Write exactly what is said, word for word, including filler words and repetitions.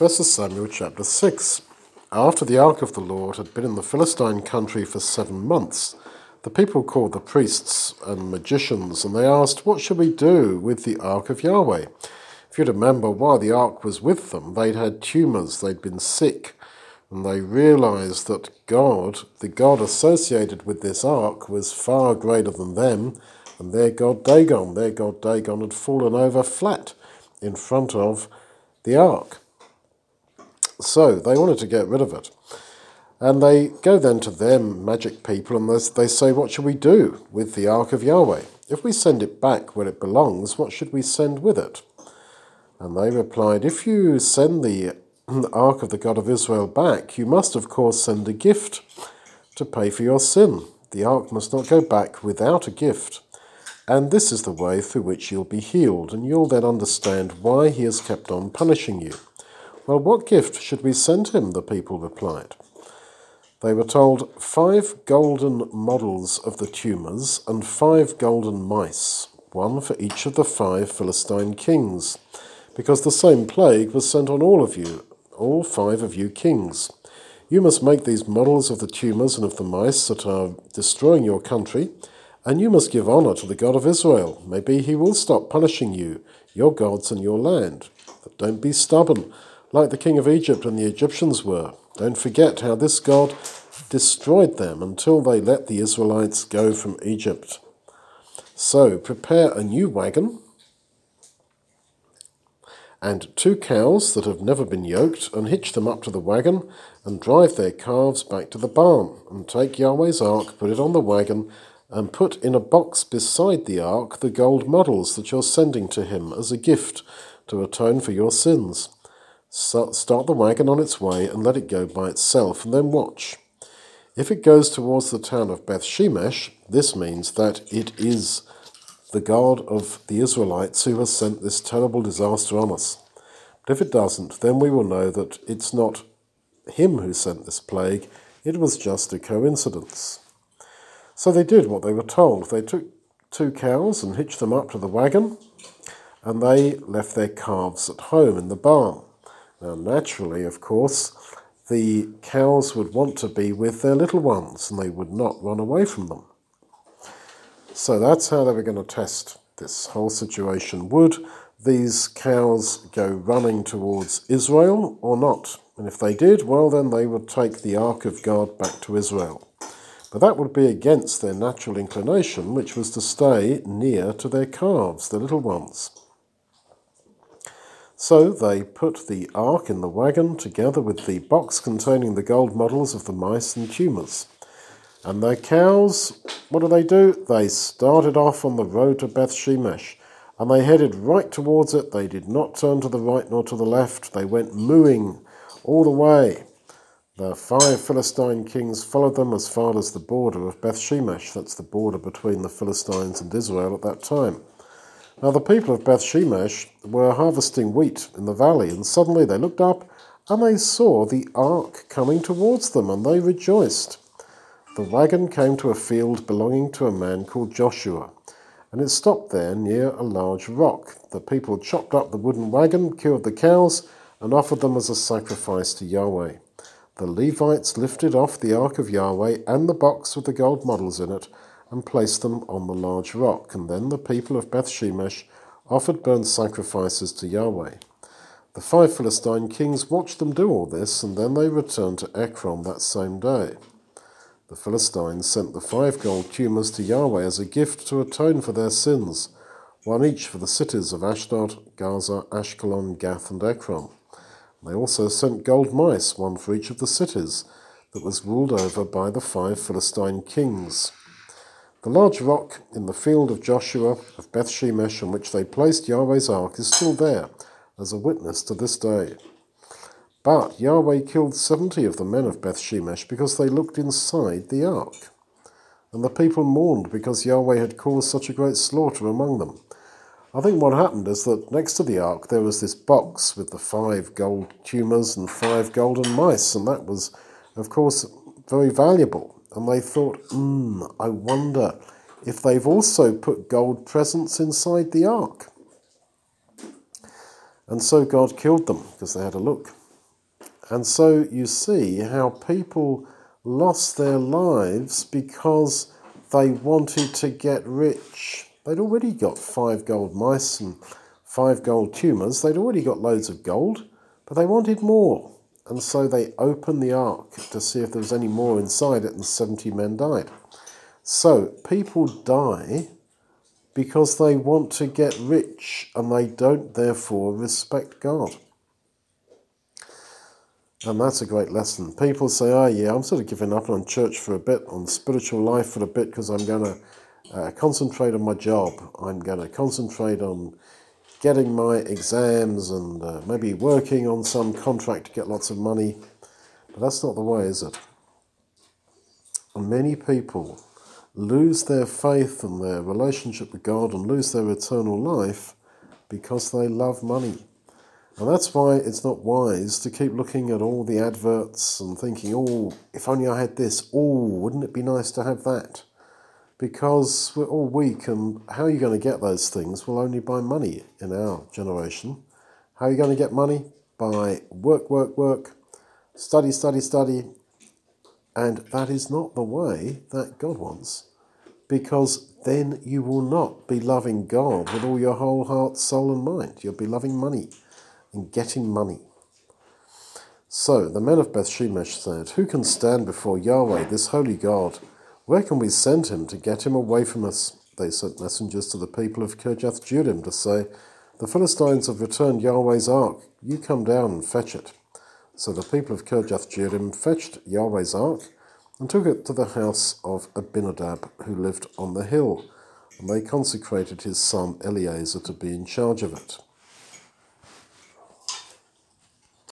First Samuel chapter six. After the ark of the Lord had been in the Philistine country for seven months, the people called the priests and magicians, and they asked, "What shall we do with the ark of Yahweh?" If you remember, while the ark was with them, they'd had tumours, they'd been sick, and they realised that God, the God associated with this ark, was far greater than them, and their god Dagon, their god Dagon had fallen over flat in front of the ark. So they wanted to get rid of it. And they go then to them, magic people, and they say, "What shall we do with the ark of Yahweh? If we send it back where it belongs, what should we send with it?" And they replied, "If you send the ark of the God of Israel back, you must of course send a gift to pay for your sin. The ark must not go back without a gift. And this is the way through which you'll be healed, and you'll then understand why he has kept on punishing you." "Well, what gift should we send him?" the people replied. They were told, five golden models of the tumours and five golden mice, one for each of the five Philistine kings, because the same plague was sent on all of you, all five of you kings. You must make these models of the tumours and of the mice that are destroying your country, and you must give honour to the God of Israel. Maybe he will stop punishing you, your gods and your land. But don't be stubborn, like the king of Egypt and the Egyptians were. Don't forget how this God destroyed them until they let the Israelites go from Egypt. So prepare a new wagon and two cows that have never been yoked, and hitch them up to the wagon, and drive their calves back to the barn, and take Yahweh's ark, put it on the wagon, and put in a box beside the ark the gold models that you're sending to him as a gift to atone for your sins. So start the wagon on its way and let it go by itself, and then watch. If it goes towards the town of Beth Shemesh, this means that it is the God of the Israelites who has sent this terrible disaster on us. But if it doesn't, then we will know that it's not him who sent this plague, it was just a coincidence. So they did what they were told. They took two cows and hitched them up to the wagon, and they left their calves at home in the barn. Now, naturally, of course, the cows would want to be with their little ones, and they would not run away from them. So that's how they were going to test this whole situation. Would these cows go running towards Israel or not? And if they did, well, then they would take the ark of God back to Israel. But that would be against their natural inclination, which was to stay near to their calves, the little ones. So they put the ark in the wagon together with the box containing the gold models of the mice and tumours. And their cows, what do they do? They started off on the road to Beth Shemesh, and they headed right towards it. They did not turn to the right nor to the left. They went mooing all the way. The five Philistine kings followed them as far as the border of Beth Shemesh. That's the border between the Philistines and Israel at that time. Now the people of Beth Shemesh were harvesting wheat in the valley, and suddenly they looked up and they saw the ark coming towards them, and they rejoiced. The wagon came to a field belonging to a man called Joshua, and it stopped there near a large rock. The people chopped up the wooden wagon, killed the cows, and offered them as a sacrifice to Yahweh. The Levites lifted off the ark of Yahweh and the box with the gold models in it, and placed them on the large rock. And then the people of Beth Shemesh offered burnt sacrifices to Yahweh. The five Philistine kings watched them do all this, and then they returned to Ekron that same day. The Philistines sent the five gold tumours to Yahweh as a gift to atone for their sins, one each for the cities of Ashdod, Gaza, Ashkelon, Gath, and Ekron. They also sent gold mice, one for each of the cities, that was ruled over by the five Philistine kings. The large rock in the field of Joshua of Beth Shemesh, on which they placed Yahweh's ark, is still there as a witness to this day. But Yahweh killed seventy of the men of Beth Shemesh because they looked inside the ark. And the people mourned because Yahweh had caused such a great slaughter among them. I think what happened is that next to the ark there was this box with the five gold tumours and five golden mice, and that was, of course, very valuable. And they thought, hmm, I wonder if they've also put gold presents inside the ark. And so God killed them because they had a look. And so you see how people lost their lives because they wanted to get rich. They'd already got five gold mice and five gold tumours. They'd already got loads of gold, but they wanted more. And so they opened the ark to see if there was any more inside it, and seventy men died. So people die because they want to get rich, and they don't therefore respect God. And that's a great lesson. People say, oh yeah, I'm sort of giving up on church for a bit, on spiritual life for a bit, because I'm going to uh, concentrate on my job. I'm going to concentrate on getting my exams and uh, maybe working on some contract to get lots of money. But that's not the way, is it? And many people lose their faith and their relationship with God and lose their eternal life because they love money. And that's why it's not wise to keep looking at all the adverts and thinking, oh, if only I had this, oh, wouldn't it be nice to have that? Because we're all weak, and how are you going to get those things? Well, only by money in our generation. How are you going to get money? By work, work, work, study, study, study. And that is not the way that God wants, because then you will not be loving God with all your whole heart, soul and mind. You'll be loving money and getting money. So the men of Beth Shemesh said, who can stand before Yahweh, this holy God? Where can we send him to get him away from us? They sent messengers to the people of Kirjath Jearim to say, the Philistines have returned Yahweh's ark. You come down and fetch it. So the people of Kirjath Jearim fetched Yahweh's ark and took it to the house of Abinadab, who lived on the hill, and they consecrated his son Eleazar to be in charge of it.